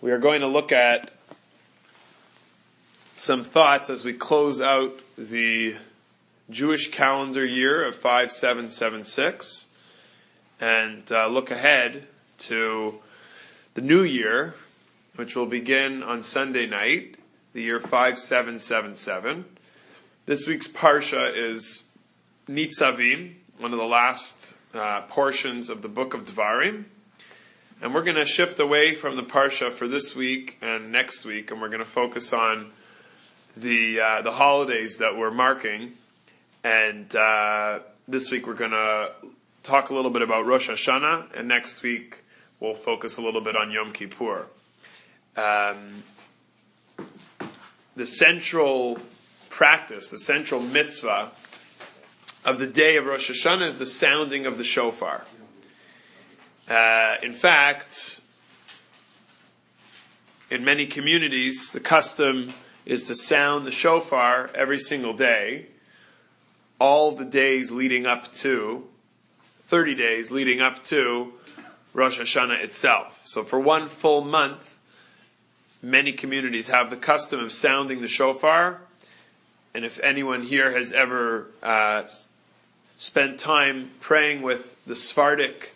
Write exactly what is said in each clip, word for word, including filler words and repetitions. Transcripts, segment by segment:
We are going to look at some thoughts as we close out the Jewish calendar year of five seven seven six and uh, look ahead to the new year, which will begin on Sunday night, the year five seven seven seven. This week's Parsha is Nitzavim, one of the last uh, portions of the book of Dvarim. And we're going to shift away from the Parsha for this week and next week, and we're going to focus on the uh, the holidays that we're marking. And uh, this week we're going to talk a little bit about Rosh Hashanah, and next week we'll focus a little bit on Yom Kippur. Um, the central practice, the central mitzvah of the day of Rosh Hashanah is the sounding of the shofar. Uh, in fact, in many communities, the custom is to sound the shofar every single day, all the days leading up to, thirty days leading up to Rosh Hashanah itself. So for one full month, many communities have the custom of sounding the shofar. And if anyone here has ever uh, spent time praying with the Sephardic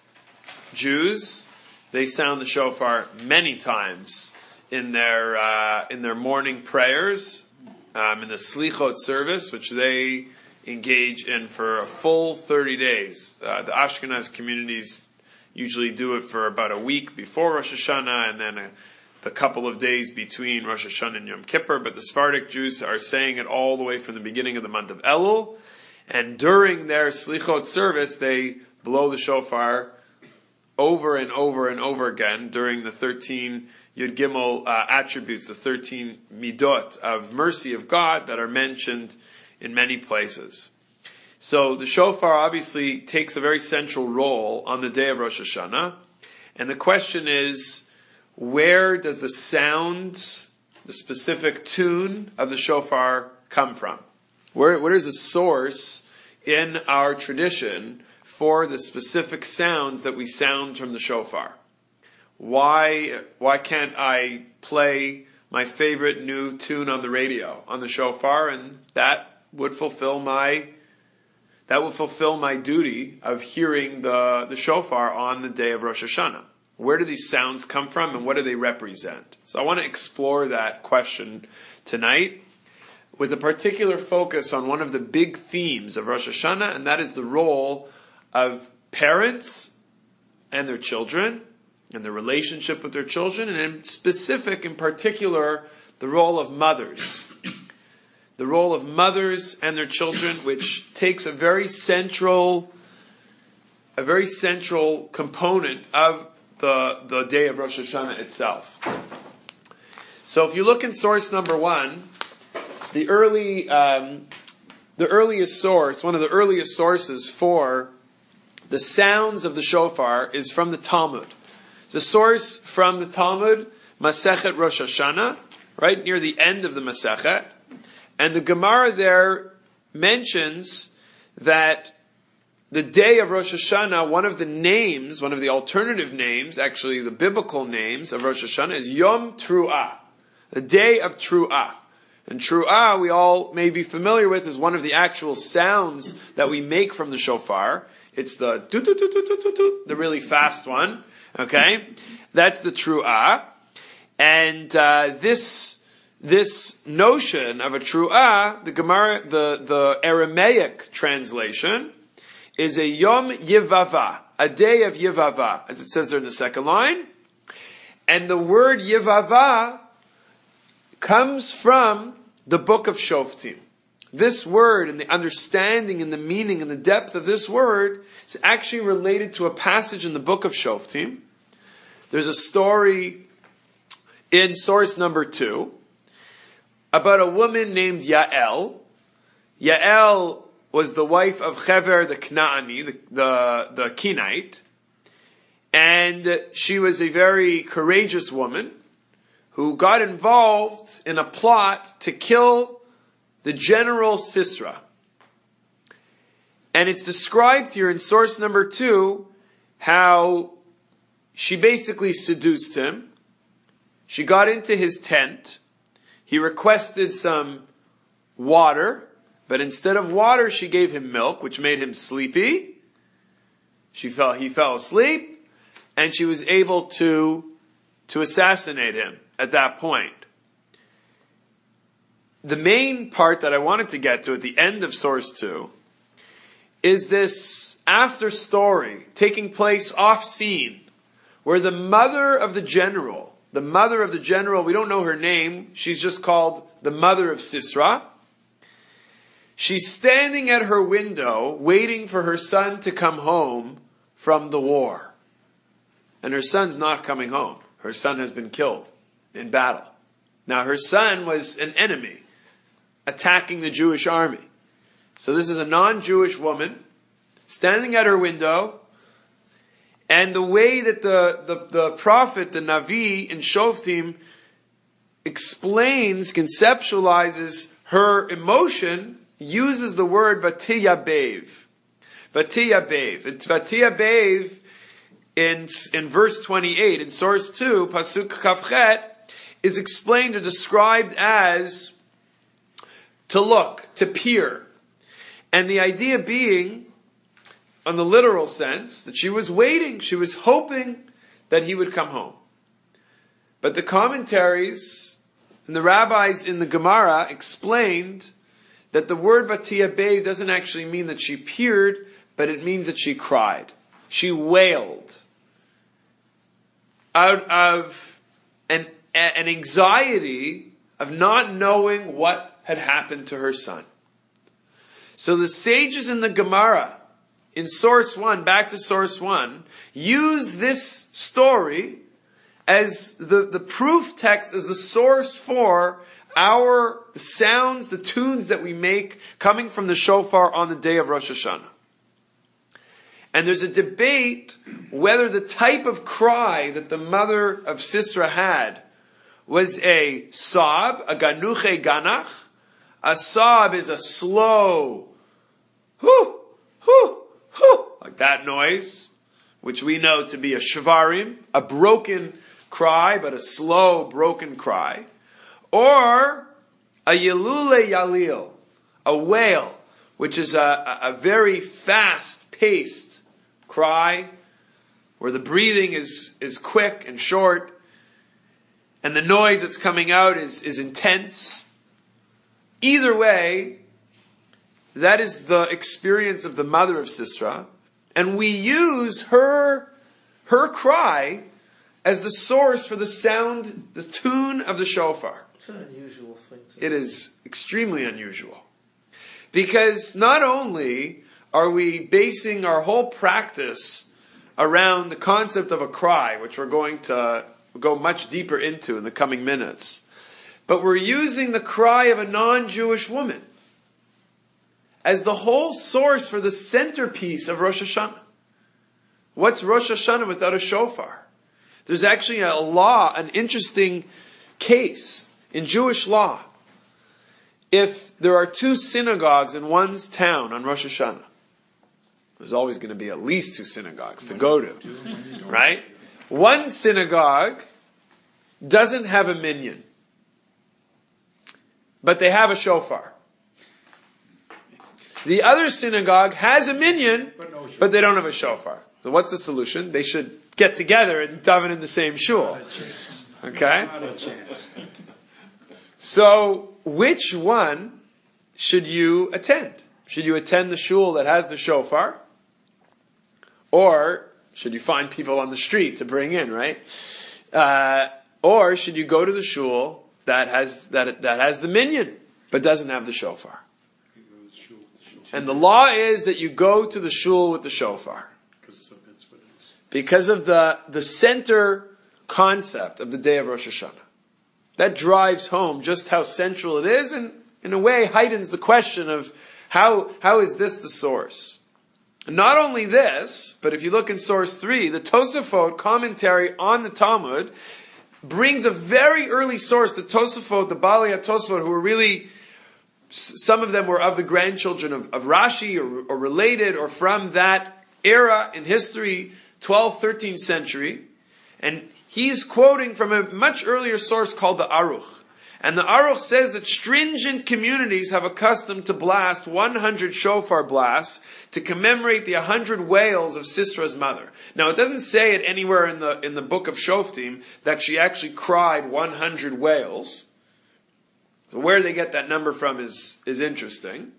Jews, they sound the shofar many times in their uh, in their morning prayers, um, in the Slichot service, which they engage in for a full thirty days. Uh, the Ashkenaz communities usually do it for about a week before Rosh Hashanah, and then a, a couple of days between Rosh Hashanah and Yom Kippur. But the Sephardic Jews are saying it all the way from the beginning of the month of Elul, and during their Slichot service, they blow the shofar over and over and over again during the thirteen Yud Gimel uh, attributes, the thirteen midot of mercy of God that are mentioned in many places. So the shofar obviously takes a very central role on the day of Rosh Hashanah. And the question is, where does the sound, the specific tune of the shofar come from? Where, where is the source in our tradition for the specific sounds that we sound from the shofar? Why, why can't I play my favorite new tune on the radio, on the shofar, and that would fulfill my, that would fulfill my duty of hearing the, the shofar on the day of Rosh Hashanah? Where do these sounds come from, and what do they represent? So I want to explore that question tonight with a particular focus on one of the big themes of Rosh Hashanah, and that is the role of parents and their children, and their relationship with their children, and in specific, in particular, the role of mothers. The role of mothers and their children, which takes a very central, a very central component of the, the day of Rosh Hashanah itself. So if you look in source number one, the early, um, the earliest source, one of the earliest sources for the sounds of the shofar is from the Talmud. The source from the Talmud, Masechet Rosh Hashanah, right near the end of the Masechet. And the Gemara there mentions that the day of Rosh Hashanah, one of the names, one of the alternative names, actually the biblical names of Rosh Hashanah is Yom Tru'ah, the day of Tru'ah. And Tru'ah, we all may be familiar with, is one of the actual sounds that we make from the shofar. It's the do-do-do-do-do-do, the really fast one. Okay? That's the Tru'ah. And uh, this this notion of a Tru'ah, the Gemara, the, the Aramaic translation, is a Yom Yivava, a day of Yivava, as it says there in the second line. And the word Yivava comes from the book of Shoftim. This word and the understanding and the meaning and the depth of this word is actually related to a passage in the book of Shoftim. There's a story in source number two about a woman named Yael. Yael was the wife of Chever the Knaani, the, the, the Kenite. And she was a very courageous woman who got involved in a plot to kill the general Sisera. And it's described here in source number two how she basically seduced him She got into his tent. He requested some water, but instead of water, she gave him milk, which made him sleepy. She fell, he fell asleep, and she was able to, to assassinate him at that point. The main part that I wanted to get to at the end of source two is this after story taking place off scene, where the mother of the general, the mother of the general, we don't know her name, she's just called the mother of Sisera. She's standing at her window waiting for her son to come home from the war. And her son's not coming home. Her son has been killed in battle. Now her son was an enemy attacking the Jewish army. So this is a non-Jewish woman standing at her window, and the way that the, the, the prophet, the Navi in Shoftim explains, conceptualizes her emotion, uses the word Vatiyabev. Vatiyabev. It's Vatiyabev in, in verse twenty-eight, in source two, Pasuk Kafchet, is explained or described as to look, to peer. And the idea being, on the literal sense, that she was waiting, she was hoping that he would come home. But the commentaries and the rabbis in the Gemara explained that the word Vatiyabev doesn't actually mean that she peered, but it means that she cried. She wailed out of an, an anxiety of not knowing what had happened to her son. So the sages in the Gemara, in source one, back to source one, use this story as the, the proof text, as the source for our the sounds, the tunes that we make coming from the shofar on the day of Rosh Hashanah. And there's a debate whether the type of cry that the mother of Sisera had was a sob, a ganuche ganach. A sob is a slow, hoo, hoo, hoo, like that noise, which we know to be a shvarim, a broken cry, but a slow, broken cry. Or a yelule yalil, a wail, which is a, a very fast-paced cry, where the breathing is, is quick and short, and the noise that's coming out is, is intense. Either way, that is the experience of the mother of Sisera, and we use her, her cry as the source for the sound, the tune of the shofar. It's an unusual thing. It is extremely unusual. Because not only are we basing our whole practice around the concept of a cry, which we're going to go much deeper into in the coming minutes, but we're using the cry of a non-Jewish woman as the whole source for the centerpiece of Rosh Hashanah. What's Rosh Hashanah without a shofar? There's actually a law, an interesting case in Jewish law. If there are two synagogues in one's town on Rosh Hashanah, there's always going to be at least two synagogues to go to, right? One synagogue doesn't have a minyan, but they have a shofar. The other synagogue has a minyan, but, no but they don't have a shofar. So what's the solution? They should get together and daven in the same shul. Not a chance. Okay? Not a chance. So, which one should you attend? Should you attend the shul that has the shofar? Or should you find people on the street to bring in, right? Uh, or should you go to the shul that has that that has the minyan but doesn't have the shofar? And the law is that you go to the shul with the shofar. Because of the, the center concept of the day of Rosh Hashanah. That drives home just how central it is, and in a way heightens the question of how, how is this the source? And not only this, but if you look in source three, the Tosafot commentary on the Talmud brings a very early source, the Tosafot, the Baalei HaTosafot, who were really, some of them were of the grandchildren of, of Rashi, or, or related, or from that era in history, twelfth, thirteenth century. And he's quoting from a much earlier source called the Aruch. And the Aruch says that stringent communities have accustomed to blast one hundred shofar blasts to commemorate the one hundred wails of Sisra's mother. Now, it doesn't say it anywhere in the in the book of Shoftim that she actually cried one hundred wails. So where they get that number from is, is interesting.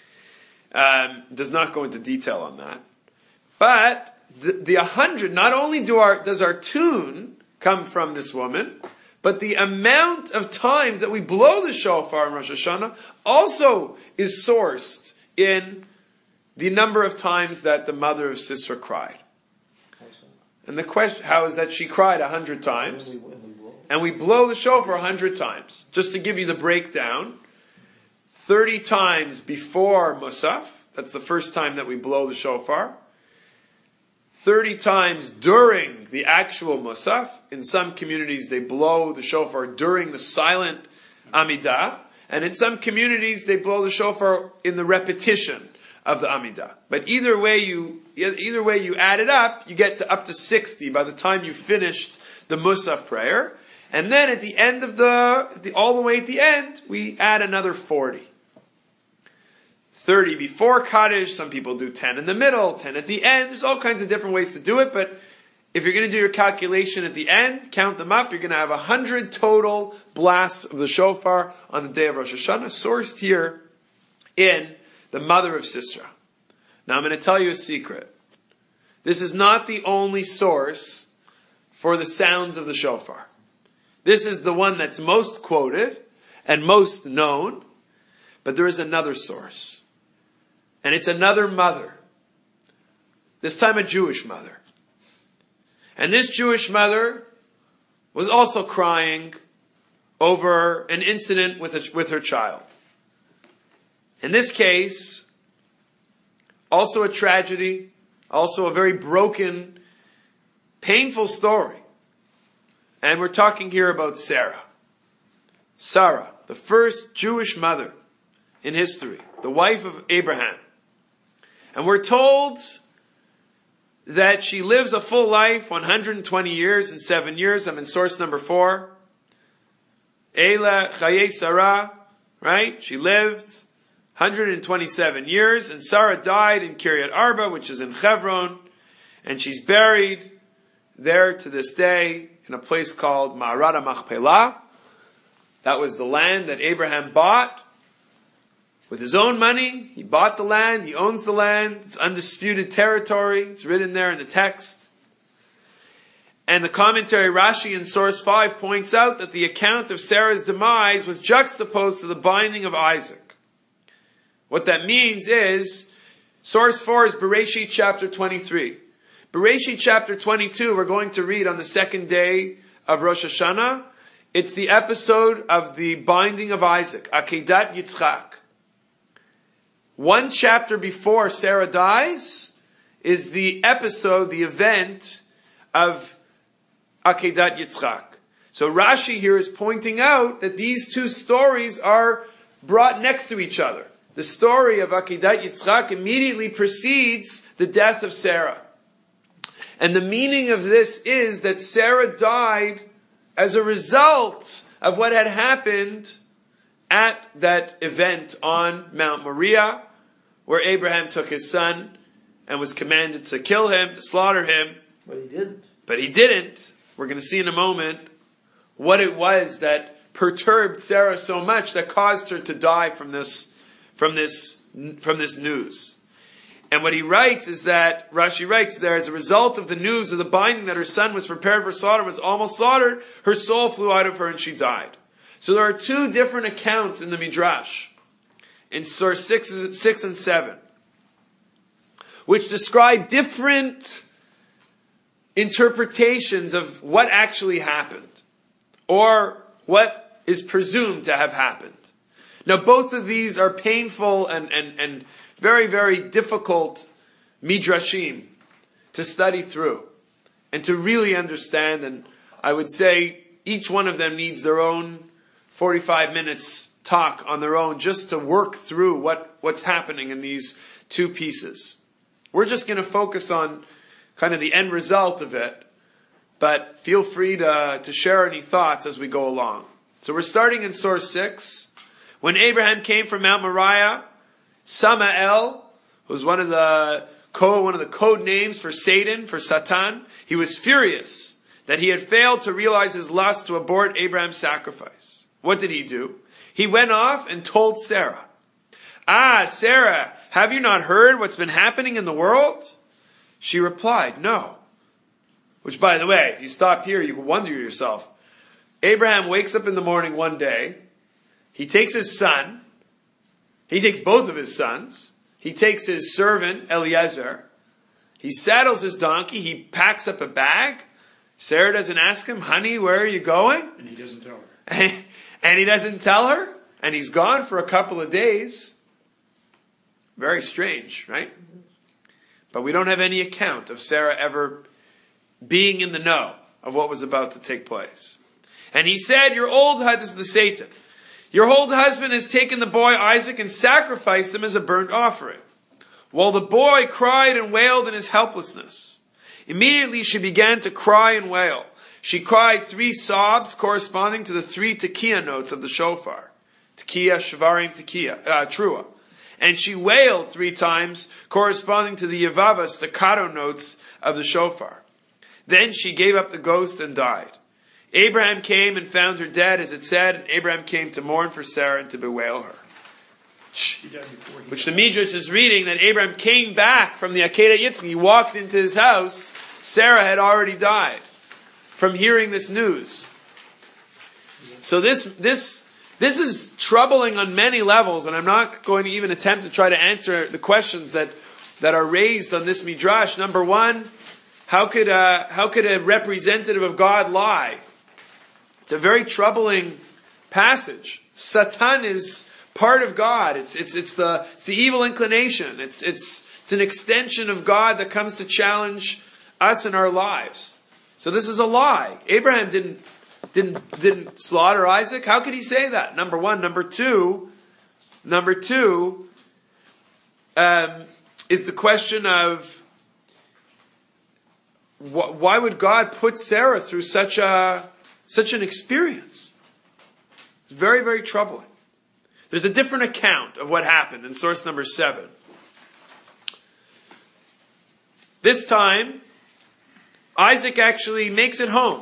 Um, does not go into detail on that. But the, the one hundred, not only do our, does our tune come from this woman, but the amount of times that we blow the shofar in Rosh Hashanah also is sourced in the number of times that the mother of Sisera cried. And the question, how is that she cried a hundred times? And we blow the shofar a hundred times. Just to give you the breakdown, thirty times before Musaf, that's the first time that we blow the shofar. thirty times during the actual Musaf. In some communities they blow the shofar during the silent Amidah. And in some communities they blow the shofar in the repetition of the Amidah. But either way you, either way you add it up, you get to up to sixty by the time you finished the Musaf prayer. And then at the end of the, the all the way at the end, we add another forty. thirty before Kaddish, some people do ten in the middle, ten at the end. There's all kinds of different ways to do it, but if you're going to do your calculation at the end, count them up, you're going to have one hundred total blasts of the shofar on the day of Rosh Hashanah, sourced here in the mother of Sisera. Now I'm going to tell you a secret. This is not the only source for the sounds of the shofar. This is the one that's most quoted and most known, but there is another source. And it's another mother. This time a Jewish mother. And this Jewish mother was also crying over an incident with, a, with her child. In this case, also a tragedy, also a very broken, painful story. And we're talking here about Sarah. Sarah, the first Jewish mother in history, the wife of Abraham. And we're told that she lives a full life, one hundred twenty years and seven years. I'm in source number four. Eila Chaye Sarah, right? She lived one hundred twenty-seven years, and Sarah died in Kiryat Arba, which is in Hebron, and she's buried there to this day in a place called Ma'arat HaMachpelah. That was the land that Abraham bought with his own money. He bought the land, he owns the land, it's undisputed territory, it's written there in the text. And the commentary Rashi in source five points out that the account of Sarah's demise was juxtaposed to the binding of Isaac. What that means is, source four is Bereshit chapter twenty-three. Bereshit chapter twenty-two we're going to read on the second day of Rosh Hashanah. It's the episode of the binding of Isaac, Akedat Yitzchak. One chapter before Sarah dies is the episode, the event of Akedat Yitzchak. So Rashi here is pointing out that these two stories are brought next to each other. The story of Akedat Yitzchak immediately precedes the death of Sarah. And the meaning of this is that Sarah died as a result of what had happened at that event on Mount Moriah, where Abraham took his son and was commanded to kill him, to slaughter him. But he didn't. But he didn't. We're going to see in a moment what it was that perturbed Sarah so much that caused her to die from this, from this, from this news. And what he writes is that, Rashi writes there, as a result of the news of the binding that her son was prepared for slaughter, was almost slaughtered, her soul flew out of her and she died. So there are two different accounts in the Midrash, in source six, six and seven, which describe different interpretations of what actually happened, or what is presumed to have happened. Now both of these are painful and, and, and very, very difficult midrashim to study through and to really understand. And I would say each one of them needs their own forty-five minutes talk on their own just to work through what, what's happening in these two pieces. We're just going to focus on kind of the end result of it, but feel free to, to share any thoughts as we go along. So we're starting in source six. When Abraham came from Mount Moriah, Samael was one of the code, one of the code names for Satan, for Satan. He was furious that he had failed to realize his lust to abort Abraham's sacrifice. What did he do? He went off and told Sarah, "Ah, Sarah, have you not heard what's been happening in the world?" She replied, "No." Which, by the way, if you stop here, you can wonder yourself. Abraham wakes up in the morning one day. He takes his son. He takes both of his sons. He takes his servant, Eliezer. He saddles his donkey. He packs up a bag. Sarah doesn't ask him, "Honey, where are you going?" And he doesn't tell her. And, and he doesn't tell her. And he's gone for a couple of days. Very strange, right? But we don't have any account of Sarah ever being in the know of what was about to take place. And he said, "Your old husband," this is the Satan, "your old husband has taken the boy Isaac and sacrificed him as a burnt offering." While the boy cried and wailed in his helplessness. Immediately she began to cry and wail. She cried three sobs corresponding to the three tekiah notes of the shofar. Tekiah, shvarim, tekiah, uh, trua. And she wailed three times corresponding to the yavava staccato notes of the shofar. Then she gave up the ghost and died. Abraham came and found her dead, as it said, and Abraham came to mourn for Sarah and to bewail her. She died before he Which the died. Midrash is reading, that Abraham came back from the Akedah Yitzchak. He walked into his house. Sarah had already died from hearing this news. So this, this, this is troubling on many levels, and I'm not going to even attempt to try to answer the questions that, that are raised on this Midrash. Number one, how could a, how could a representative of God lie? It's a very troubling passage. Satan is part of God. It's, it's, it's the, it's the evil inclination. It's, it's, it's an extension of God that comes to challenge us in our lives. So this is a lie. Abraham didn't, didn't, didn't slaughter Isaac. How could he say that? Number one. Number two, number two, um, is the question of wh- why would God put Sarah through such a, such an experience? It's very, very troubling. There's a different account of what happened in source number seven. This time, Isaac actually makes it home.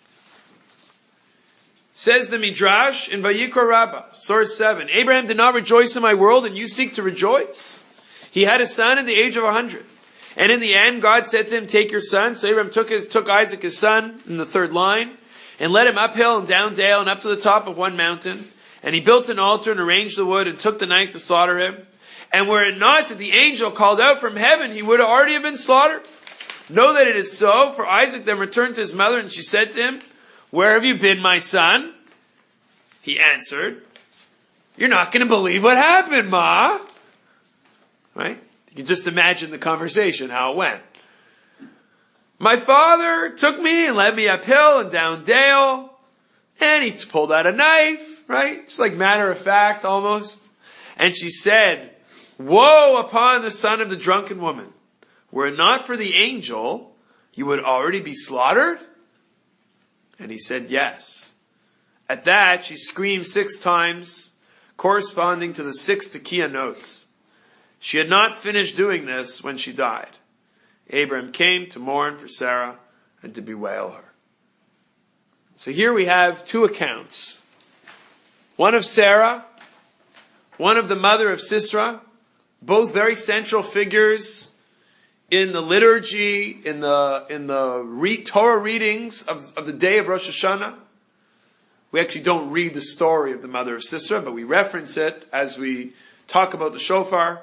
Says the Midrash in Vayikra Rabbah, source seven, "Abraham did not rejoice in my world, and you seek to rejoice? He had a son at the age of a hundred. And in the end, God said to him, 'Take your son.' So Abraham took his, took Isaac his son, in the third line, and led him uphill and down dale and up to the top of one mountain. And he built an altar and arranged the wood and took the knife to slaughter him. And were it not that the angel called out from heaven, he would have already have been slaughtered. Know that it is so, for Isaac then returned to his mother, and she said to him, 'Where have you been, my son?' He answered, 'You're not going to believe what happened, Ma.'" Right? You can just imagine the conversation, how it went. "My father took me and led me uphill and down dale, and he pulled out a knife," right? It's like matter of fact, almost. "And she said, 'Woe upon the son of the drunken woman. Were it not for the angel, you would already be slaughtered?' And he said, 'Yes.' At that, she screamed six times, corresponding to the six tekiah notes. She had not finished doing this when she died. Abraham came to mourn for Sarah and to bewail her." So here we have two accounts. One of Sarah, one of the mother of Sisera, both very central figures in the liturgy, in the in the re- Torah readings of, of the day of Rosh Hashanah. We actually don't read the story of the mother of Sisera, but we reference it as we talk about the shofar.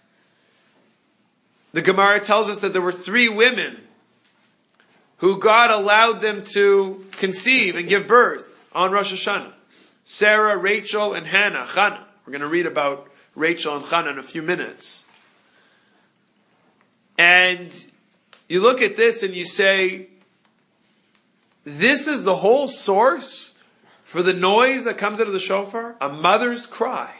The Gemara tells us that there were three women who God allowed them to conceive and give birth on Rosh Hashanah. Sarah, Rachel, and Hannah, Chana. We're going to read about Rachel and Chana in a few minutes. And you look at this and you say, this is the whole source for the noise that comes out of the shofar? A mother's cry.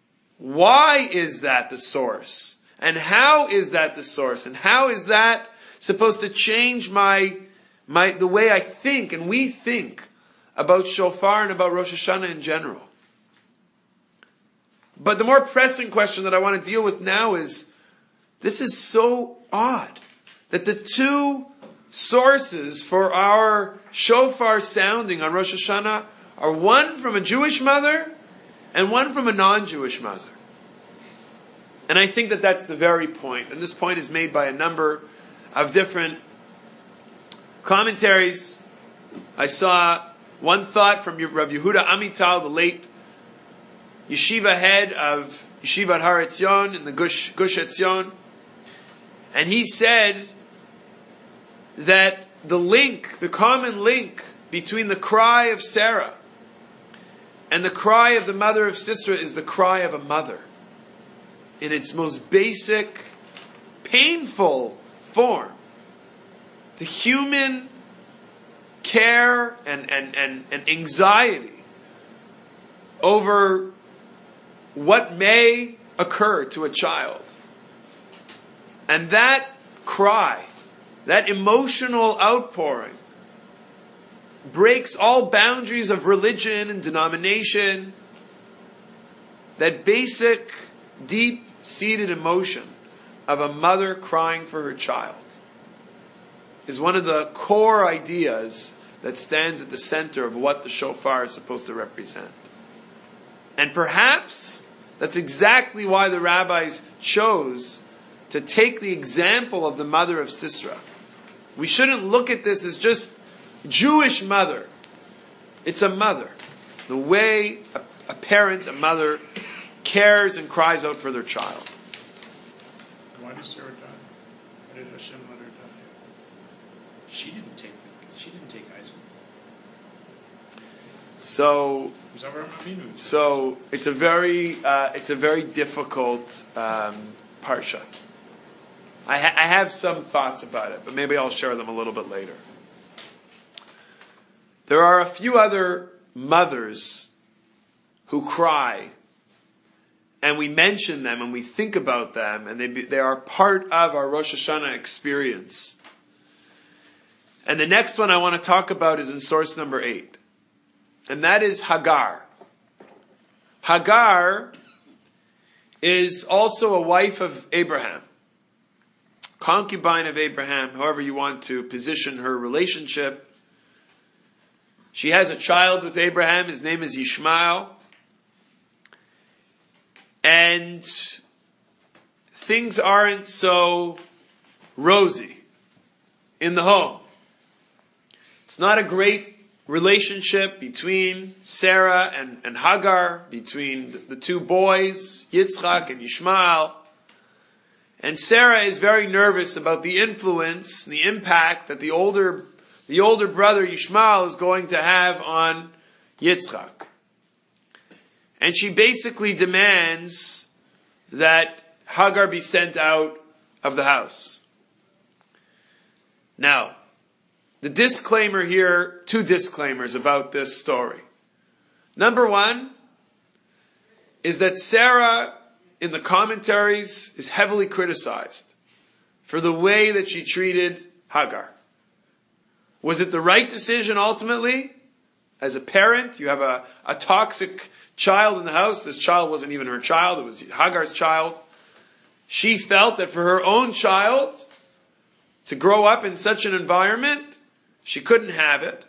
Why is that the source? And how is that the source? And how is that supposed to change my, my, the way I think and we think about shofar and about Rosh Hashanah in general. But the more pressing question that I want to deal with now is, this is so odd that the two sources for our shofar sounding on Rosh Hashanah are one from a Jewish mother and one from a non-Jewish mother. And I think that that's the very point. And this point is made by a number of different commentaries. I saw one thought from Rav Yehuda Amital, the late yeshiva head of Yeshivat Har Etzion in the Gush, Gush Etzion. And he said that the link, the common link between the cry of Sarah and the cry of the mother of Sisera is the cry of a mother in its most basic, painful form. The human care and, and, and, and anxiety over what may occur to a child. And that cry, that emotional outpouring, breaks all boundaries of religion and denomination. That basic, deep-seated emotion of a mother crying for her child is one of the core ideas that stands at the center of what the shofar is supposed to represent. And perhaps that's exactly why the rabbis chose to take the example of the mother of Sisera. We shouldn't look at this as just Jewish mother. It's a mother. The way a, a parent, a mother, cares and cries out for their child. Why did Sarah die? Why did Hashem let her die? She didn't take the, she didn't take Isaac. So, Was Avraham Avinu? so it's a very, uh, it's a very difficult um, parsha. I, ha- I have some thoughts about it, but maybe I'll share them a little bit later. There are a few other mothers who cry, and we mention them and we think about them, and they be, they are part of our Rosh Hashanah experience. And the next one I want to talk about is in source number eight, and that is Hagar. Hagar is also a wife of Abraham, concubine of Abraham, however you want to position her relationship. She has a child with Abraham. His name is Ishmael. And things aren't so rosy in the home. It's not a great relationship between Sarah and, and Hagar, between the, the two boys, Yitzchak and Ishmael. And Sarah is very nervous about the influence, the impact that the older The older brother Ishmael is going to have on Yitzchak. And she basically demands that Hagar be sent out of the house. Now, the disclaimer here, two disclaimers about this story. Number one is that Sarah, in the commentaries, is heavily criticized for the way that she treated Hagar. Was it the right decision ultimately? As a parent, you have a, a toxic child in the house. This child wasn't even her child. It was Hagar's child. She felt that for her own child to grow up in such an environment, she couldn't have it.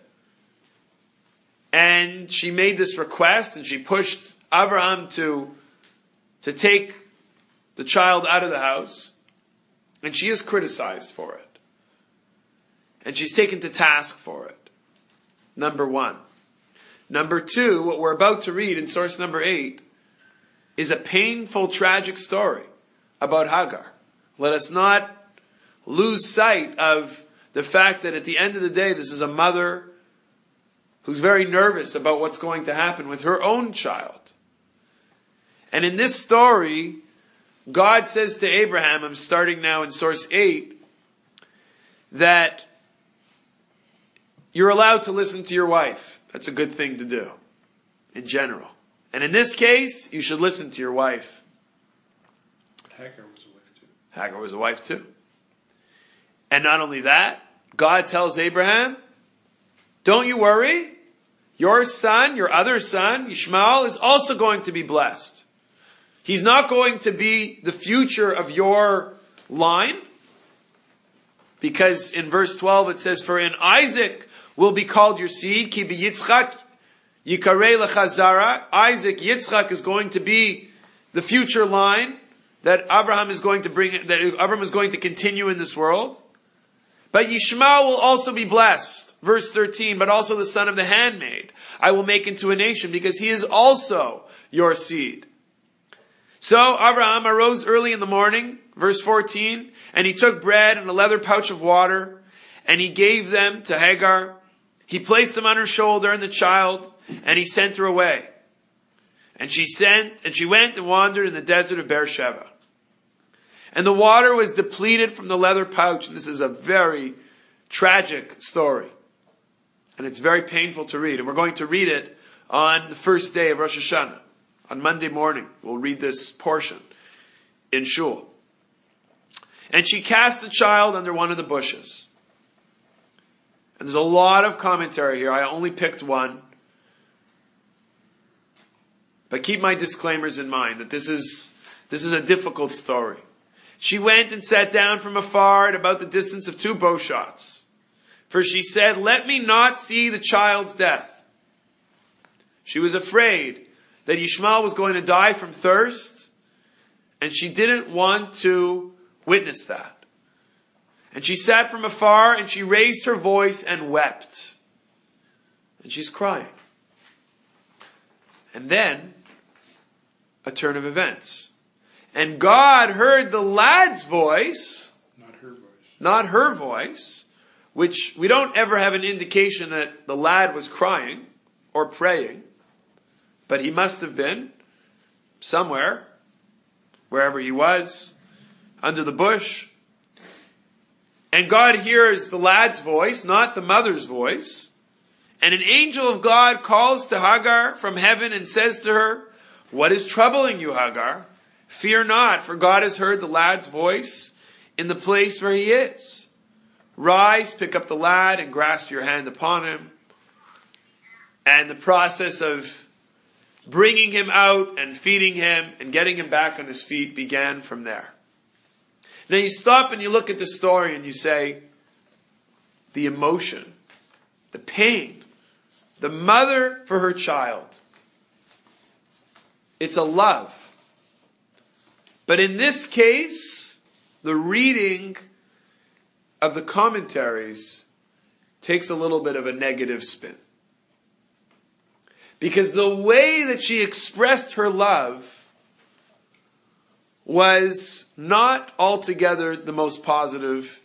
And she made this request and she pushed Abraham to, to take the child out of the house. And she is criticized for it. And she's taken to task for it. Number one. Number two, what we're about to read in source number eight is a painful, tragic story about Hagar. Let us not lose sight of the fact that at the end of the day, this is a mother who's very nervous about what's going to happen with her own child. And in this story, God says to Abraham, I'm starting now in source eight, that you're allowed to listen to your wife. That's a good thing to do, in general. And in this case, you should listen to your wife. Hagar was a wife too. Hagar was a wife too. And not only that, God tells Abraham, don't you worry, your son, your other son, Ishmael, is also going to be blessed. He's not going to be the future of your line, because in verse twelve it says, for in Isaac will be called your seed, ki b'Yitzchak yikarei lecha zara. Isaac, Yitzchak, is going to be the future line that Abraham is going to bring, that Abraham is going to continue in this world. But Yishmael will also be blessed. Verse thirteen, but also the son of the handmaid I will make into a nation, because he is also your seed. So Abraham arose early in the morning, verse fourteen, and he took bread and a leather pouch of water, and he gave them to Hagar. He placed them on her shoulder and the child, and he sent her away. And she sent, and she went and wandered in the desert of Beersheba. And the water was depleted from the leather pouch. And this is a very tragic story. And it's very painful to read. And we're going to read it on the first day of Rosh Hashanah. On Monday morning, we'll read this portion in Shul. And she cast the child under one of the bushes. And there's a lot of commentary here. I only picked one. But keep my disclaimers in mind that this is, this is a difficult story. She went and sat down from afar at about the distance of two bow shots. For she said, let me not see the child's death. She was afraid that Ishmael was going to die from thirst, and she didn't want to witness that. And she sat from afar, and she raised her voice and wept. And she's crying. And then, a turn of events. And God heard the lad's voice, Not her voice. not her voice, which we don't ever have an indication that the lad was crying or praying, but he must have been somewhere, wherever he was, under the bush. And God hears the lad's voice, not the mother's voice. And an angel of God calls to Hagar from heaven and says to her, what is troubling you, Hagar? Fear not, for God has heard the lad's voice in the place where he is. Rise, pick up the lad, and grasp your hand upon him. And the process of bringing him out and feeding him and getting him back on his feet began from there. Now you stop and you look at the story and you say, the emotion, the pain, the mother for her child. It's a love. But in this case, the reading of the commentaries takes a little bit of a negative spin. Because the way that she expressed her love was not altogether the most positive,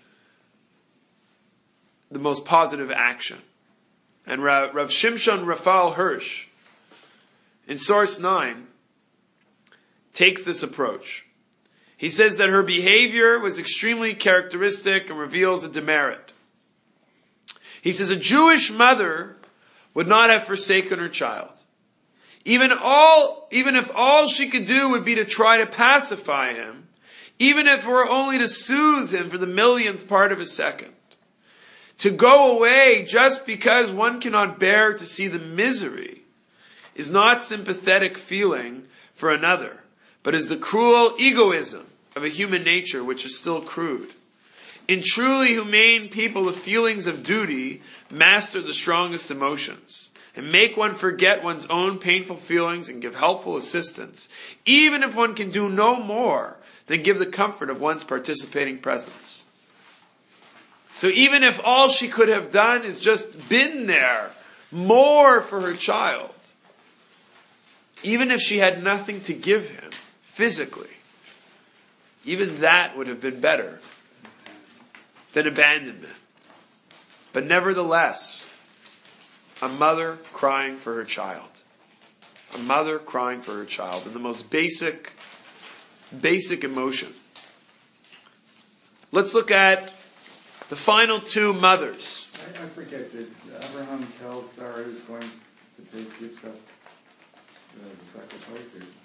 the most positive action. And Rav, Rav Shimshon Raphael Hirsch, in source nine, takes this approach. He says that her behavior was extremely characteristic and reveals a demerit. He says a Jewish mother would not have forsaken her child. Even all, even if all she could do would be to try to pacify him, even if it were only to soothe him for the millionth part of a second. To go away just because one cannot bear to see the misery is not sympathetic feeling for another, but is the cruel egoism of a human nature which is still crude. In truly humane people, the feelings of duty master the strongest emotions and make one forget one's own painful feelings and give helpful assistance, even if one can do no more than give the comfort of one's participating presence. So even if all she could have done is just been there more for her child, even if she had nothing to give him physically, even that would have been better than abandonment. But nevertheless, a mother crying for her child. A mother crying for her child. And the most basic, basic emotion. Let's look at the final two mothers. I, I forget, did Abraham tell Sarah he was going to take Yitzchak as a sacrifice? Or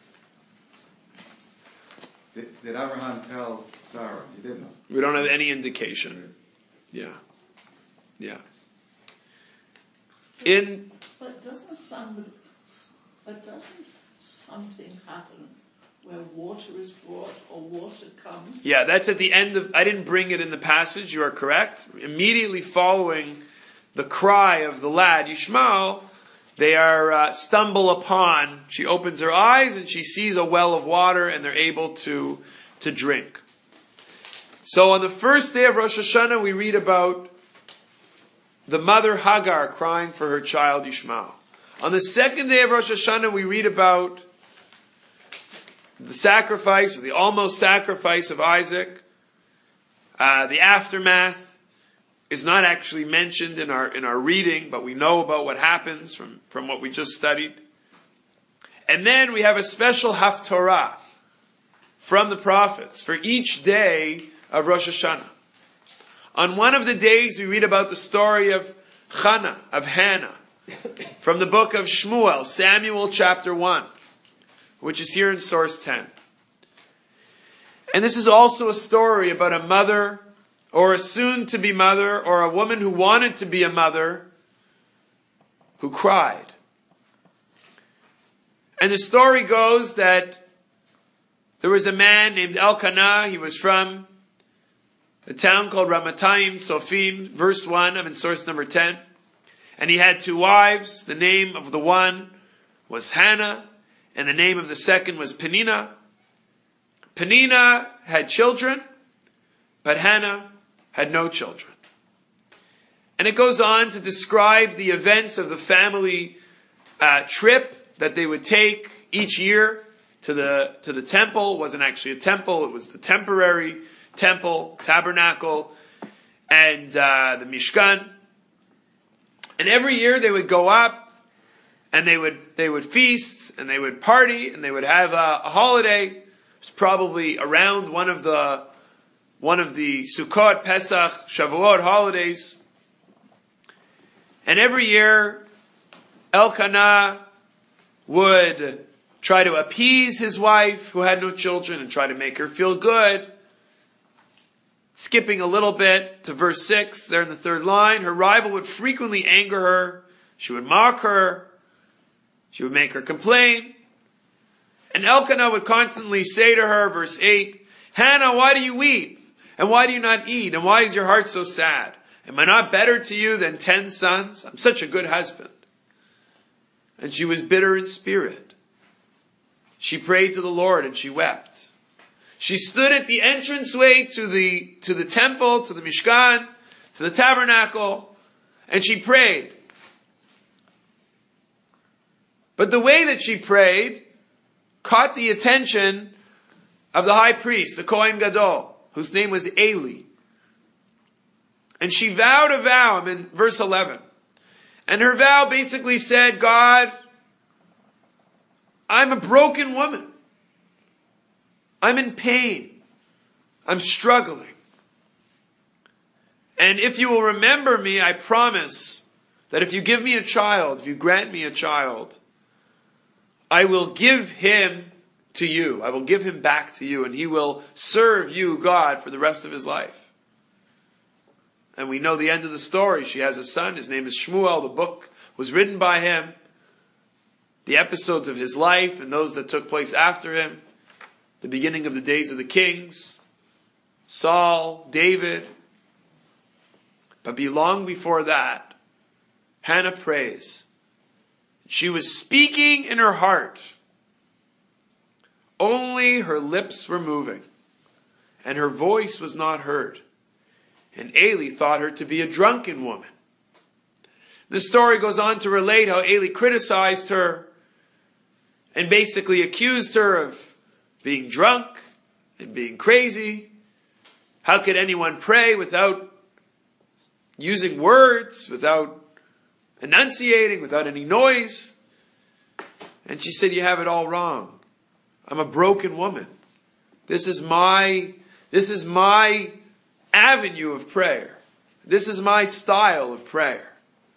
did, did Abraham tell Sarah? He didn't. We don't have any indication. Yeah. Yeah. In But doesn't somebody, but doesn't something happen where water is brought or water comes? Yeah, that's at the end of, I didn't bring it in the passage, you are correct. Immediately following the cry of the lad, Yishmael, they are uh, stumble upon, she opens her eyes and she sees a well of water and they're able to, to drink. So on the first day of Rosh Hashanah, we read about the mother Hagar crying for her child Yishmael. On the second day of Rosh Hashanah, we read about the sacrifice, or the almost sacrifice of Isaac. Uh, the aftermath is not actually mentioned in our in our reading, but we know about what happens from, from what we just studied. And then we have a special haftorah from the prophets for each day of Rosh Hashanah. On one of the days, we read about the story of Chana, of Hannah, from the book of Shmuel, Samuel chapter one, which is here in source ten. And this is also a story about a mother, or a soon-to-be mother, or a woman who wanted to be a mother, who cried. And the story goes that there was a man named Elkanah. He was from the town called Ramatayim, Sofim, verse one, I'm in source number ten. And he had two wives. The name of the one was Hannah, and the name of the second was Penina. Penina had children, but Hannah had no children. And it goes on to describe the events of the family uh, trip that they would take each year to the to the temple. It wasn't actually a temple, it was the temporary temple, tabernacle, and uh, the Mishkan. And every year they would go up and they would they would feast and they would party and they would have a, a holiday. It was probably around one of the one of the Sukkot, Pesach, Shavuot holidays. And every year Elkanah would try to appease his wife who had no children and try to make her feel good. Skipping a little bit to verse six, there in the third line, her rival would frequently anger her. She would mock her. She would make her complain. And Elkanah would constantly say to her, verse eight, Hannah, why do you weep? And why do you not eat? And why is your heart so sad? Am I not better to you than ten sons? I'm such a good husband. And she was bitter in spirit. She prayed to the Lord and she wept. She stood at the entranceway to the, to the temple, to the Mishkan, to the tabernacle, and she prayed. But the way that she prayed caught the attention of the high priest, the Kohen Gadol, whose name was Eli. And she vowed a vow, I'm in verse eleven. And her vow basically said, God, I'm a broken woman. I'm in pain. I'm struggling. And if you will remember me, I promise that if you give me a child, if you grant me a child, I will give him to you. I will give him back to you, and he will serve you, God, for the rest of his life. And we know the end of the story. She has a son. His name is Shmuel. The book was written by him. The episodes of his life and those that took place after him. The beginning of the days of the kings, Saul, David. But be long before that, Hannah prays. She was speaking in her heart. Only her lips were moving, and her voice was not heard. And Eli thought her to be a drunken woman. The story goes on to relate how Eli criticized her and basically accused her of being drunk and being crazy. How could anyone pray without using words, without enunciating, without any noise? And she said, you have it all wrong. I'm a broken woman. This is my, this is my avenue of prayer. This is my style of prayer.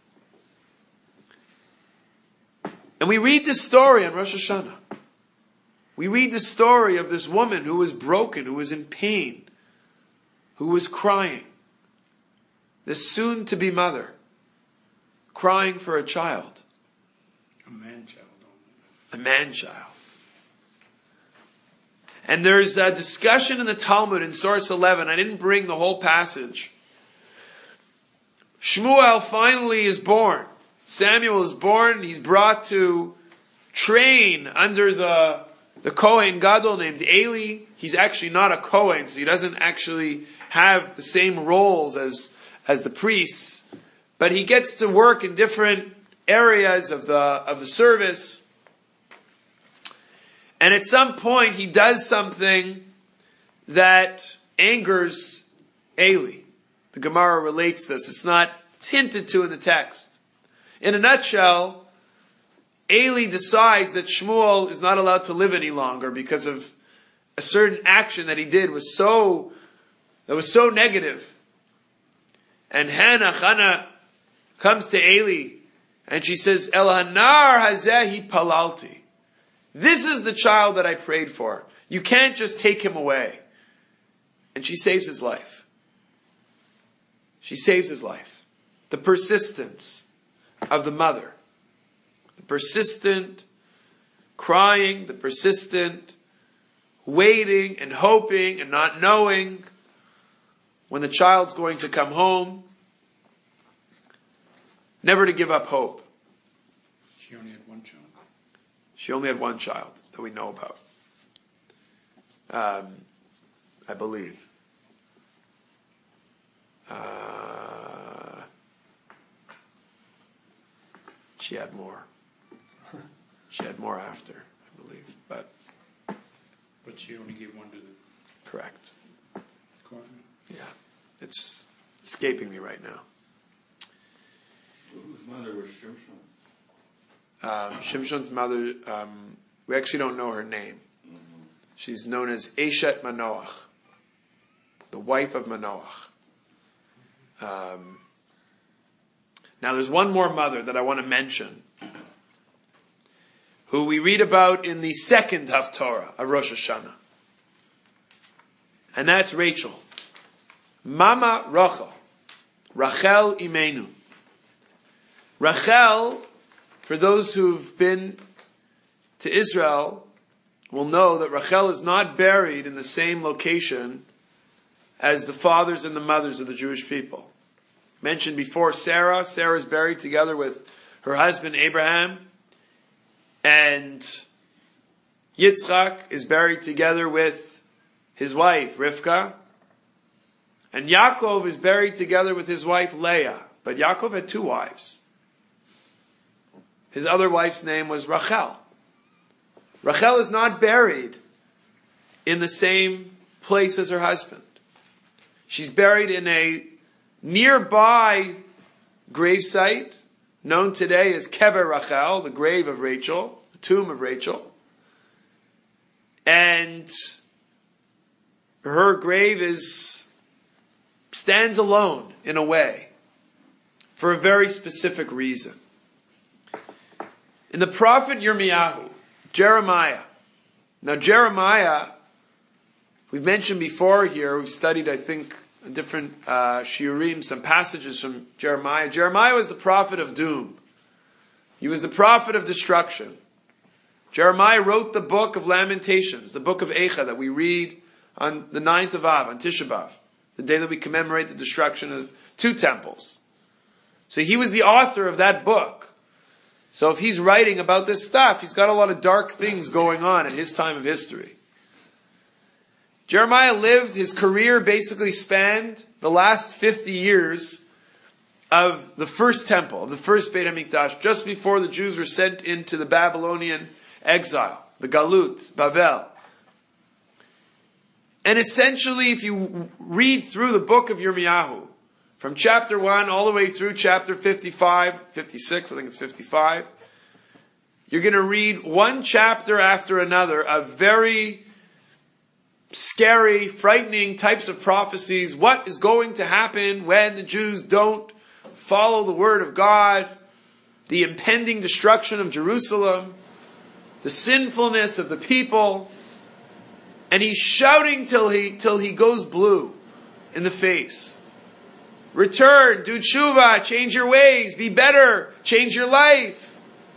And we read this story on Rosh Hashanah. We read the story of this woman who was broken, who was in pain, who was crying. this soon-to-be mother, crying for a child. A man-child. A man-child. And there's a discussion in the Talmud in source eleven. I didn't bring the whole passage. Shmuel finally is born. Samuel is born. He's brought to train under the, the Kohen Gadol named Eli. He's actually not a Kohen, so he doesn't actually have the same roles as, as the priests. But he gets to work in different areas of the, of the service. And at some point, he does something that angers Eli. The Gemara relates this. It's not it's hinted to in the text. In a nutshell, Eli decides that Shmuel is not allowed to live any longer because of a certain action that he did was so that was so negative. And Hannah, Hannah comes to Eli and she says, El hanar hazehi palalti. This is the child that I prayed for. You can't just take him away. And she saves his life. She saves his life. The persistence of the mother. The persistent crying, the persistent waiting and hoping and not knowing when the child's going to come home. Never to give up hope. She only had one child. She only had one child that we know about. Um, I believe. Uh, she had more. She had more after, I believe. But But she only gave one to the correct. Kohen. Yeah. It's escaping me right now. Whose mother was Shimshon? Um, Shimshon's mother, um, we actually don't know her name. Mm-hmm. She's known as Eshet Manoach, the wife of Manoach. Um, now there's one more mother that I want to mention, who we read about in the second Haftorah of Rosh Hashanah. And that's Rachel. Mama Rachel. Rachel Imenu. Rachel, for those who've been to Israel, will know that Rachel is not buried in the same location as the fathers and the mothers of the Jewish people. Mentioned before, Sarah. Sarah is buried together with her husband Abraham. And Yitzchak is buried together with his wife Rivka. And Yaakov is buried together with his wife Leah. But Yaakov had two wives. His other wife's name was Rachel. Rachel is not buried in the same place as her husband. She's buried in a nearby gravesite known today as Kever Rachel, the grave of Rachel, the tomb of Rachel. And her grave is stands alone in a way for a very specific reason. In the prophet Yirmiyahu, Jeremiah. Now Jeremiah, we've mentioned before here, we've studied, I think, a different uh, shiurim, some passages from Jeremiah. Jeremiah was the prophet of doom. He was the prophet of destruction. Jeremiah wrote the book of Lamentations, the book of Eicha that we read on the ninth of Av, on Tisha B'Av, the day that we commemorate the destruction of two temples. So he was the author of that book. So if he's writing about this stuff, he's got a lot of dark things going on in his time of history. Jeremiah lived, his career basically spanned the last fifty years of the first temple, of the first Beit HaMikdash, just before the Jews were sent into the Babylonian exile, the Galut, Bavel. And essentially, if you read through the book of Yirmiyahu, from chapter one all the way through chapter fifty-five, fifty-six, I think it's fifty-five, you're going to read one chapter after another of very scary, frightening types of prophecies. What is going to happen when the Jews don't follow the word of God? The impending destruction of Jerusalem, the sinfulness of the people. And he's shouting till he, till he goes blue in the face. return, do tshuva, change your ways, be better, change your life.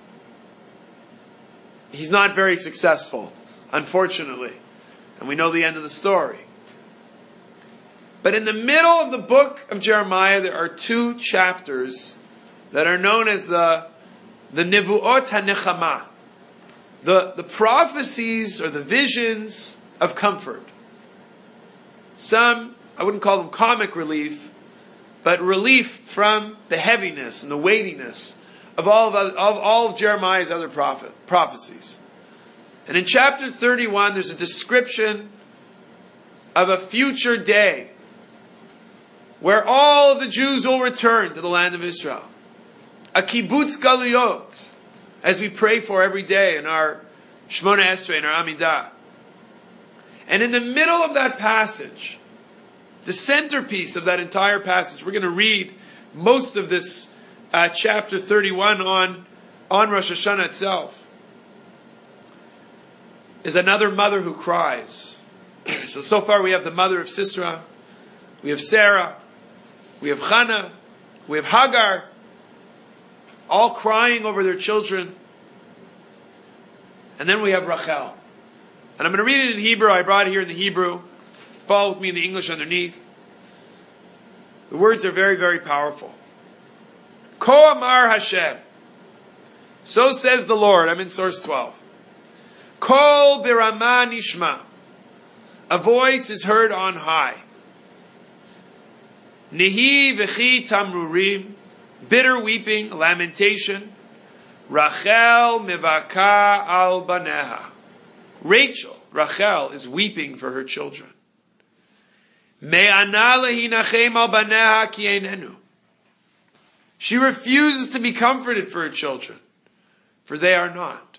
He's not very successful, unfortunately. And we know the end of the story. But in the middle of the book of Jeremiah, there are two chapters that are known as the, the Nivuot HaNechama, the, the prophecies or the visions of comfort. Some, I wouldn't call them comic relief, but relief from the heaviness and the weightiness of all of, other, of all of Jeremiah's other prophet, prophecies. And in chapter thirty-one, there's a description of a future day where all of the Jews will return to the land of Israel. A kibbutz galuyot, as we pray for every day in our Shemona Esrei, in our Amidah. And in the middle of that passage, the centerpiece of that entire passage, we're going to read most of this uh, chapter thirty-one on, on Rosh Hashanah itself, is another mother who cries. So, so far we have the mother of Sisera, we have Sarah, we have Hannah, we have Hagar, all crying over their children. And then we have Rachel. And I'm going to read it in Hebrew. I brought it here in the Hebrew. Follow with me in the English underneath. The words are very, very powerful. Ko amar Hashem. So says the Lord. I'm in source twelve. Kol birama nishma. A voice is heard on high. Nihi v'chi tamrurim. Bitter weeping, lamentation. Rachel mivaka al baneha. Rachel, Rachel, is weeping for her children. Me'ana lehinachem al baneha ki einenu. She refuses to be comforted for her children, for they are not.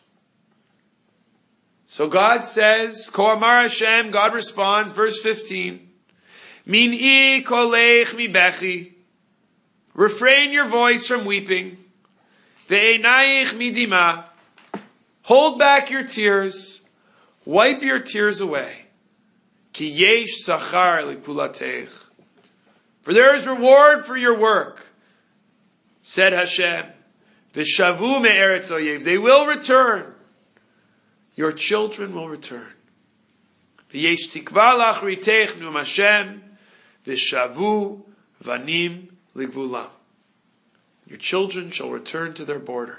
So God says, Ko amar Hashem, God responds, verse fifteen, Min'i kolech mi bechi. Refrain your voice from weeping. Ve'enayich midima. Hold back your tears. Wipe your tears away. Ki yesh sachar lipulatech. For there is reward for your work. Said Hashem. V'shavu me'eretz oyev. They will return. Your children will return. V'yesh tikva lach ritech num Hashem. V'shavu vanim ligvulam. Your children shall return to their border.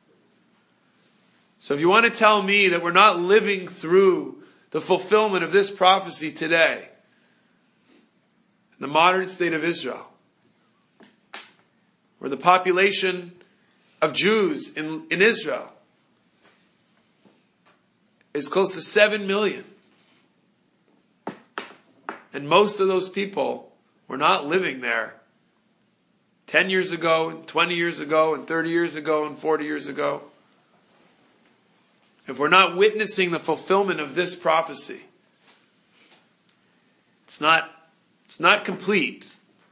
So if you want to tell me that we're not living through the fulfillment of this prophecy today, in the modern state of Israel, where the population of Jews in, in Israel is close to seven million, and most of those people were not living there ten years ago, and twenty years ago, and thirty years ago, and forty years ago. If we're not witnessing the fulfillment of this prophecy, it's not, it's not complete,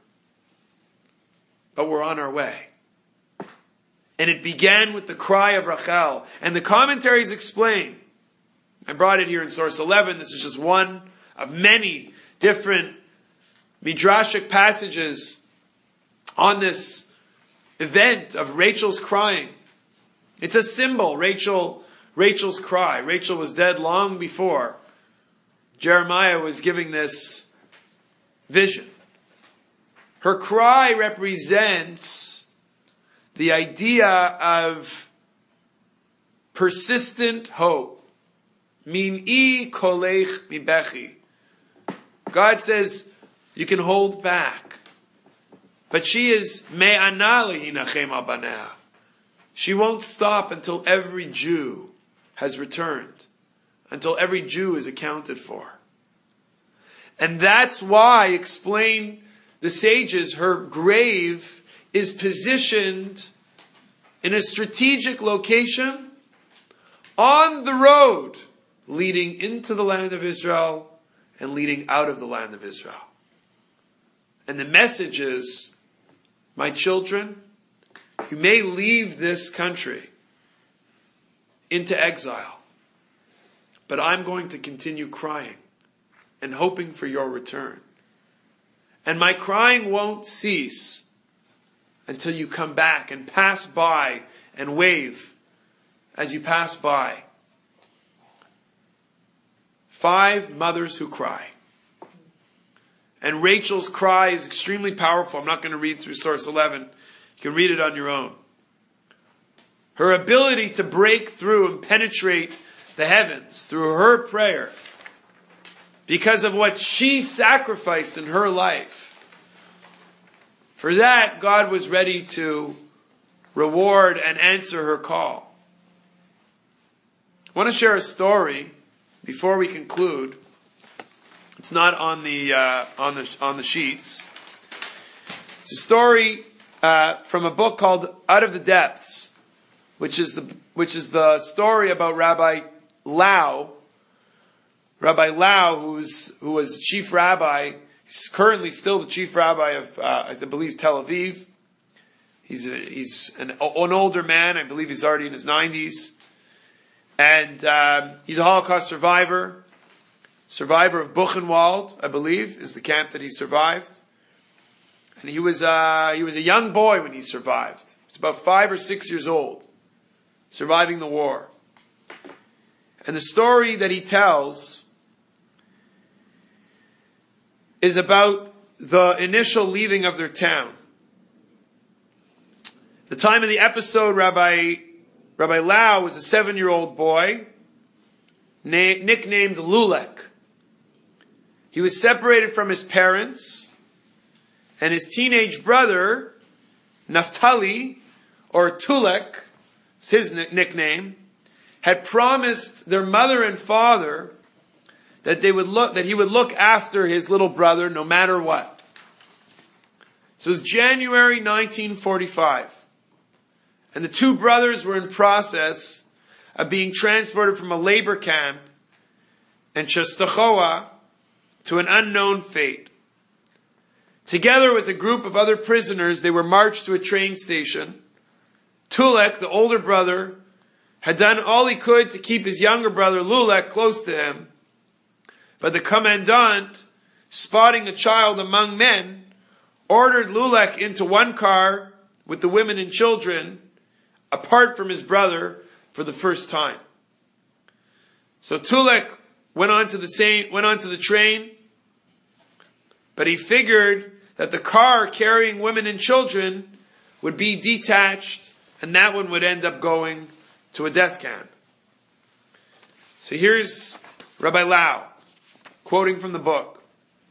but we're on our way. And it began with the cry of Rachel. And the commentaries explain, I brought it here in source eleven, this is just one of many different midrashic passages on this event of Rachel's crying. It's a symbol, Rachel, Rachel's cry. Rachel was dead long before Jeremiah was giving this vision. Her cry represents the idea of persistent hope. Min'i kolech mi bechi. God says, you can hold back. But she is me'ana lehinachem al baneha. She won't stop until every Jew has returned, until every Jew is accounted for. And that's why, explain the sages, her grave is positioned in a strategic location on the road leading into the land of Israel and leading out of the land of Israel. And the message is, my children, you may leave this country into exile, but I'm going to continue crying and hoping for your return. and my crying won't cease until you come back and pass by and wave as you pass by. Five mothers who cry. And Rachel's cry is extremely powerful. I'm not going to read through source eleven. You can read it on your own. Her ability to break through and penetrate the heavens through her prayer, because of what she sacrificed in her life. For that, God was ready to reward and answer her call. I want to share a story before we conclude. It's not on the uh, on the on the sheets. It's a story uh, from a book called Out of the Depths, which is the which is the story about Rabbi Lau. Rabbi Lau, who's who was chief rabbi, he's currently still the chief rabbi of uh, I believe Tel Aviv. He's a, he's an, an older man. I believe he's already in his nineties, and um, he's a Holocaust survivor. Survivor of Buchenwald, I believe, is the camp that he survived. And he was uh, he was a young boy when he survived. He was about five or six years old, surviving the war. And the story that he tells is about the initial leaving of their town. The time of the episode, Rabbi Rabbi Lau was a seven-year-old boy na- nicknamed Lulek. He was separated from his parents, and his teenage brother, Naphtali, or Tulek, is his nickname, had promised their mother and father that they would look, that he would look after his little brother no matter what. So it was January nineteen forty-five, and the two brothers were in process of being transported from a labor camp in Czestochowa to an unknown fate. Together with a group of other prisoners, they were marched to a train station. Tulek, the older brother, had done all he could to keep his younger brother Lulek close to him. But the commandant, spotting a child among men, ordered Lulek into one car with the women and children, apart from his brother, for the first time. So Tulek went on to the same, went on to the train, but he figured that the car carrying women and children would be detached, and that one would end up going to a death camp. So here's Rabbi Lau, quoting from the book.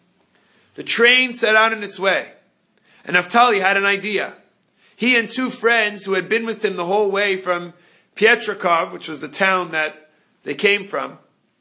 The train set out on its way, and Naphtali had an idea. He and two friends who had been with him the whole way from Pietrikov, which was the town that they came from,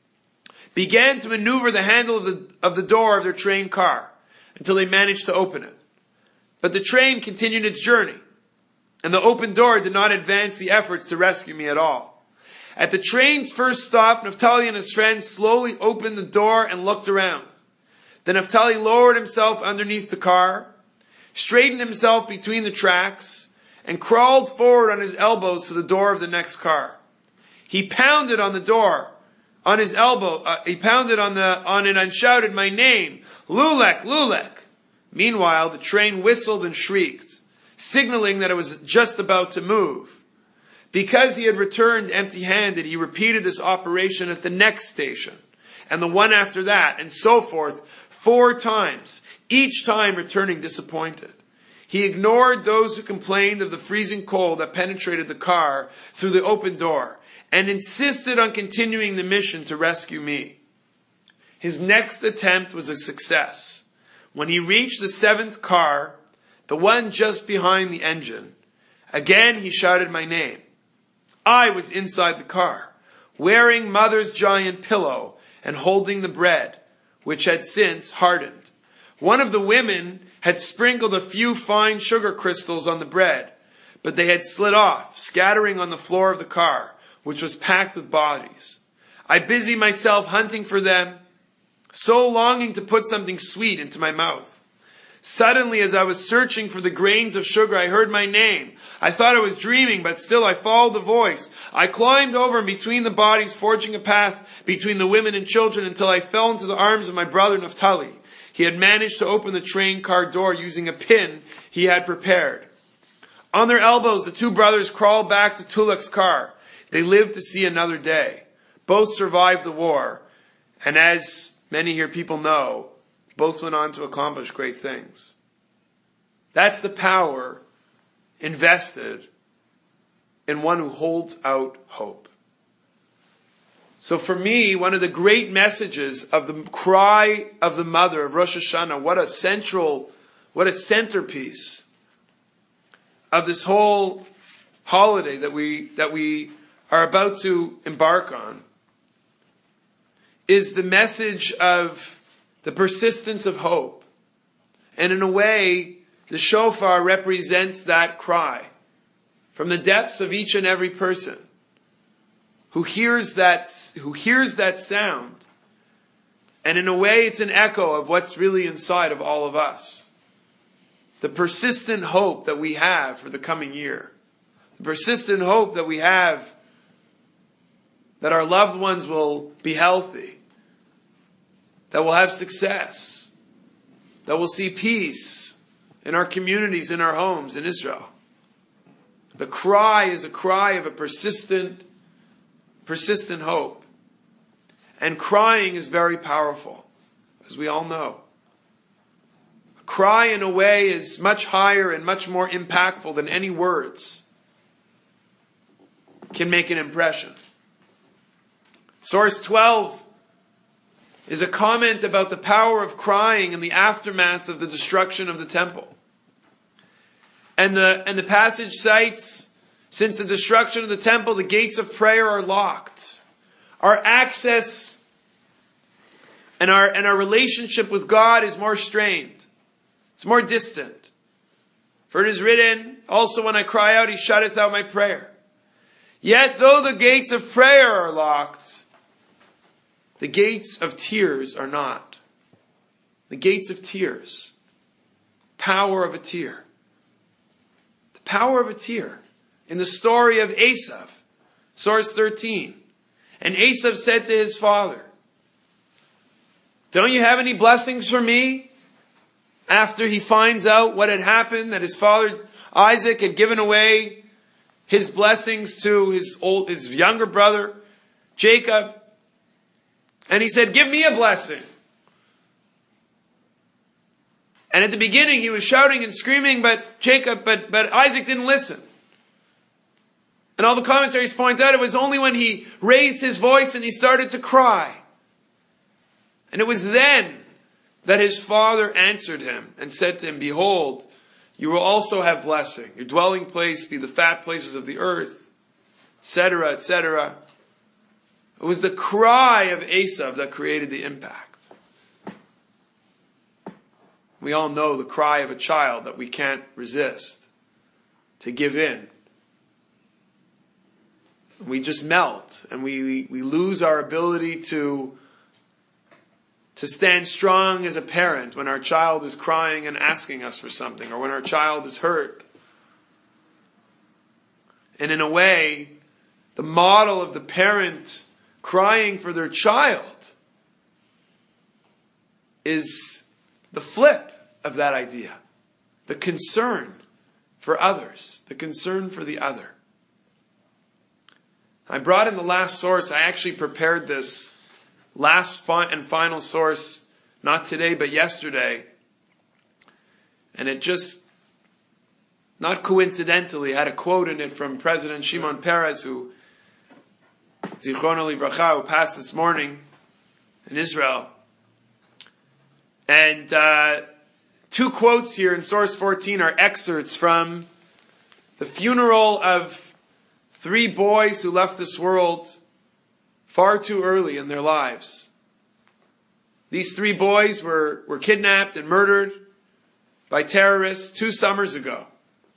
began to maneuver the handle of the, of the door of their train car until they managed to open it. But the train continued its journey, and the open door did not advance the efforts to rescue me at all. At the train's first stop, Naphtali and his friends slowly opened the door and looked around. Then Naphtali lowered himself underneath the car, straightened himself between the tracks, and crawled forward on his elbows to the door of the next car. He pounded on the door, on his elbow, uh, he pounded on the on it and shouted my name, Lulek, Lulek. Meanwhile, the train whistled and shrieked, signaling that it was just about to move. Because he had returned empty-handed, he repeated this operation at the next station, and the one after that, and so forth, four times, each time returning disappointed. He ignored those who complained of the freezing cold that penetrated the car through the open door, and insisted on continuing the mission to rescue me. His next attempt was a success. When he reached the seventh car, the one just behind the engine, again he shouted my name. I was inside the car, wearing mother's giant pillow and holding the bread, which had since hardened. One of the women had sprinkled a few fine sugar crystals on the bread, but they had slid off, scattering on the floor of the car, which was packed with bodies. I busied myself hunting for them, so longing to put something sweet into my mouth. Suddenly, as I was searching for the grains of sugar, I heard my name. I thought I was dreaming, but still I followed the voice. I climbed over and between the bodies, forging a path between the women and children until I fell into the arms of my brother Naphtali. He had managed to open the train car door using a pin he had prepared. On their elbows, the two brothers crawled back to Tuluk's car. They lived to see another day. Both survived the war. And as many here people know, both went on to accomplish great things. That's the power invested in one who holds out hope. So for me, one of the great messages of the cry of the mother of Rosh Hashanah, what a central, what a centerpiece of this whole holiday that we, that we are about to embark on, is the message of the persistence of hope. And in a way, the shofar represents that cry from the depths of each and every person who hears that, who hears that sound. And in a way, it's an echo of what's really inside of all of us. The persistent hope that we have for the coming year. The persistent hope that we have that our loved ones will be healthy, that we'll have success, that we'll see peace in our communities, in our homes, in Israel. The cry is a cry of a persistent, persistent hope. And crying is very powerful, as we all know. A cry, in a way, is much higher and much more impactful than any words can make an impression. Source twelve is a comment about the power of crying in the aftermath of the destruction of the temple. And the, and the passage cites, since the destruction of the temple, the gates of prayer are locked. Our access and our, and our relationship with God is more strained. It's more distant. For it is written, also when I cry out, he shutteth out my prayer. Yet though the gates of prayer are locked, the gates of tears are not. The gates of tears. Power of a tear. The power of a tear. In the story of Esav, source thirteen. And Esav said to his father, don't you have any blessings for me? After he finds out what had happened, that his father Isaac had given away his blessings to his old, his younger brother, Jacob. And he said, give me a blessing. And at the beginning he was shouting and screaming, but Jacob, but, but Isaac didn't listen. And all the commentaries point out it was only when he raised his voice and he started to cry. And it was then that his father answered him and said to him, behold, you will also have blessing. Your dwelling place be the fat places of the earth, et cetera, et cetera. It was the cry of Esav that created the impact. We all know the cry of a child that we can't resist, to give in. We just melt and we, we lose our ability to, to stand strong as a parent when our child is crying and asking us for something, or when our child is hurt. And in a way, the model of the parent crying for their child is the flip of that idea. The concern for others. The concern for the other. I brought in the last source. I actually prepared this last fi- and final source, not today, but yesterday. And it just, not coincidentally, had a quote in it from President Shimon Peres, who Zichrono Livracha, who passed this morning in Israel. And uh, two quotes here in source fourteen are excerpts from the funeral of three boys who left this world far too early in their lives. These three boys were, were kidnapped and murdered by terrorists two summers ago.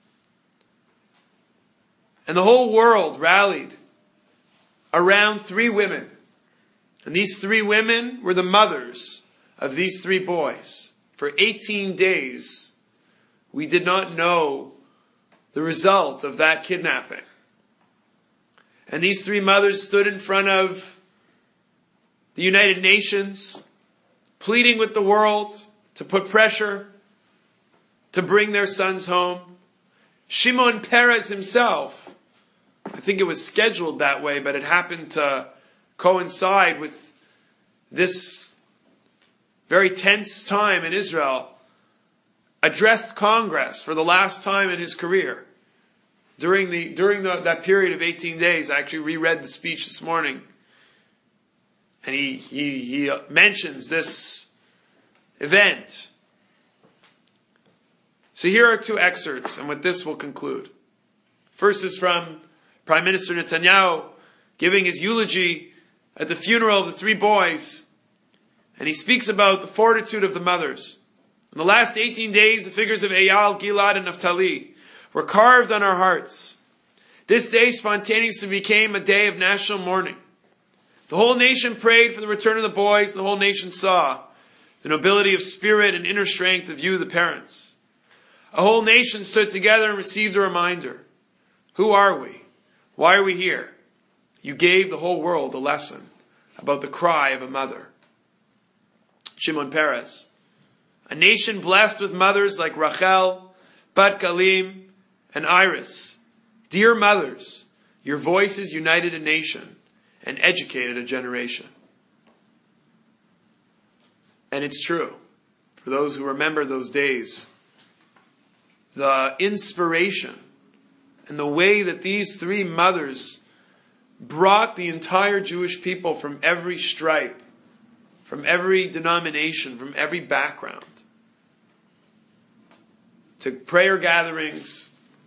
And the whole world rallied around three women. And these three women were the mothers of these three boys. For eighteen days, we did not know the result of that kidnapping. And these three mothers stood in front of the United Nations, pleading with the world to put pressure, to bring their sons home. Shimon Peres himself, I think it was scheduled that way, but it happened to coincide with this very tense time in Israel, addressed Congress for the last time in his career. During the during the, that period of eighteen days, I actually reread the speech this morning, and he he he mentions this event. So here are two excerpts, and with this we'll conclude. First is from Prime Minister Netanyahu giving his eulogy at the funeral of the three boys, and he speaks about the fortitude of the mothers. In the last eighteen days, the figures of Eyal, Gilad, and Naphtali were carved on our hearts. This day spontaneously became a day of national mourning. The whole nation prayed for the return of the boys, and the whole nation saw the nobility of spirit and inner strength of you, the parents. A whole nation stood together and received a reminder. Who are we? Why are we here? You gave the whole world a lesson about the cry of a mother. Shimon Peres. A nation blessed with mothers like Rachel, Bat Galim, and Iris. Dear mothers, your voices united a nation and educated a generation. And it's true. For those who remember those days, the inspiration and the way that these three mothers brought the entire Jewish people from every stripe, from every denomination, from every background, to prayer gatherings,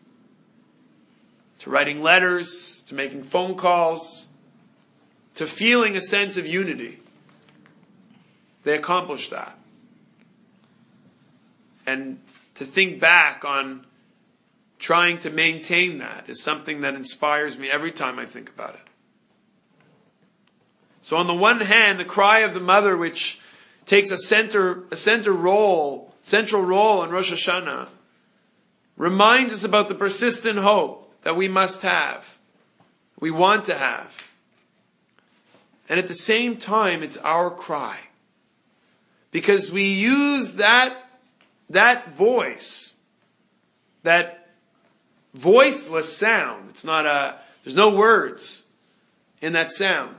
to writing letters, to making phone calls, to feeling a sense of unity. They accomplished that. And to think back on trying to maintain that is something that inspires me every time I think about it. So on the one hand, the cry of the mother, which takes a center, a center role, central role in Rosh Hashanah, reminds us about the persistent hope that we must have, we want to have. And at the same time, it's our cry. Because we use that, that voice, that voiceless sound, it's not a, there's no words in that sound,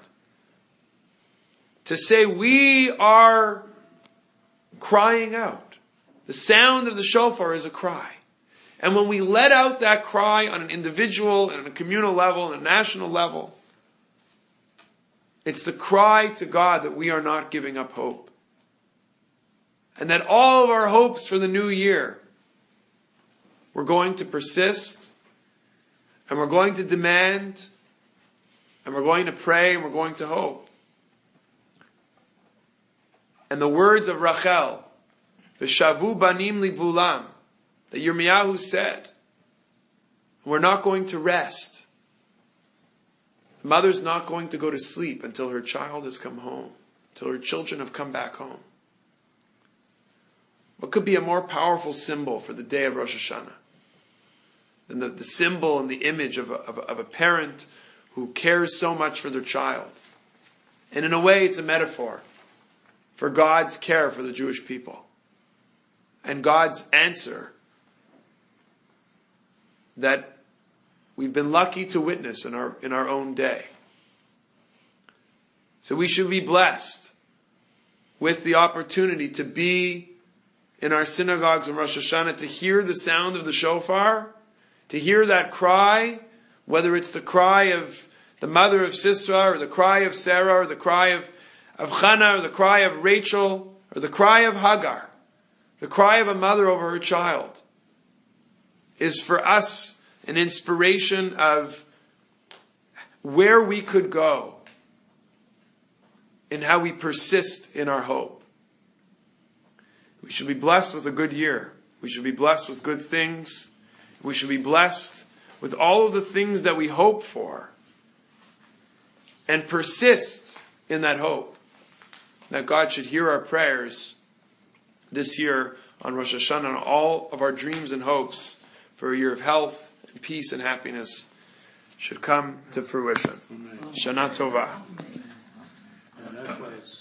to say we are crying out. The sound of the shofar is a cry. And when we let out that cry on an individual and on a communal level and a national level, it's the cry to God that we are not giving up hope. And that all of our hopes for the new year, we're going to persist, and we're going to demand, and we're going to pray, and we're going to hope. And the words of Rachel, V'shavu banim livulam, that Yirmiyahu said, we're not going to rest. The mother's not going to go to sleep until her child has come home, until her children have come back home. What could be a more powerful symbol for the day of Rosh Hashanah than the, the symbol and the image of a, of, a, of a parent who cares so much for their child? And in a way, it's a metaphor for God's care for the Jewish people and God's answer that we've been lucky to witness in our in our own day. So we should be blessed with the opportunity to be in our synagogues on Rosh Hashanah, to hear the sound of the shofar, to hear that cry, whether it's the cry of the mother of Sisera, or the cry of Sarah, or the cry of, of Hannah, or the cry of Rachel, or the cry of Hagar, the cry of a mother over her child, is for us an inspiration of where we could go and how we persist in our hope. We should be blessed with a good year. We should be blessed with good things. We should be blessed with all of the things that we hope for and persist in that hope that God should hear our prayers this year on Rosh Hashanah, and all of our dreams and hopes for a year of health and peace and happiness should come to fruition. Shana Tova. And likewise.